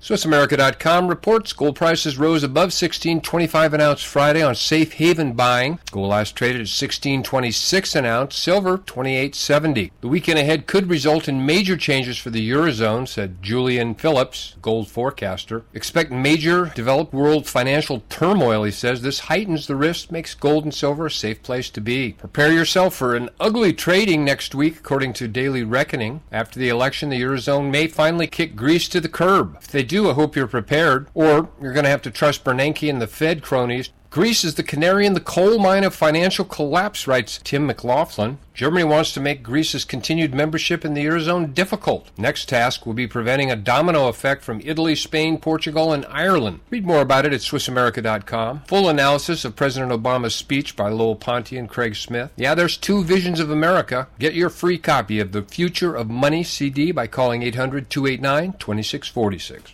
SwissAmerica.com reports gold prices rose above $16.25 an ounce Friday on safe haven buying. Gold last traded at $16.26 an ounce, silver $28.70. The weekend ahead could result in major changes for the Eurozone, said Julian Phillips, gold forecaster. Expect major developed world financial turmoil, he says. This heightens the risk, makes gold and silver a safe place to be. Prepare yourself for an ugly trading next week, according to Daily Reckoning. After the election, the Eurozone may finally kick Greece to the curb. If they do, I hope you're prepared, or you're going to have to trust Bernanke and the Fed cronies. Greece is the canary in the coal mine of financial collapse, writes Tim McLaughlin. Germany wants to make Greece's continued membership in the Eurozone difficult. Next task will be preventing a domino effect from Italy, Spain, Portugal, and Ireland. Read more about it at SwissAmerica.com. Full analysis of President Obama's speech by Lowell Ponty and Craig Smith. Yeah, there's two visions of America. Get your free copy of The Future of Money CD by calling 800-289-2646.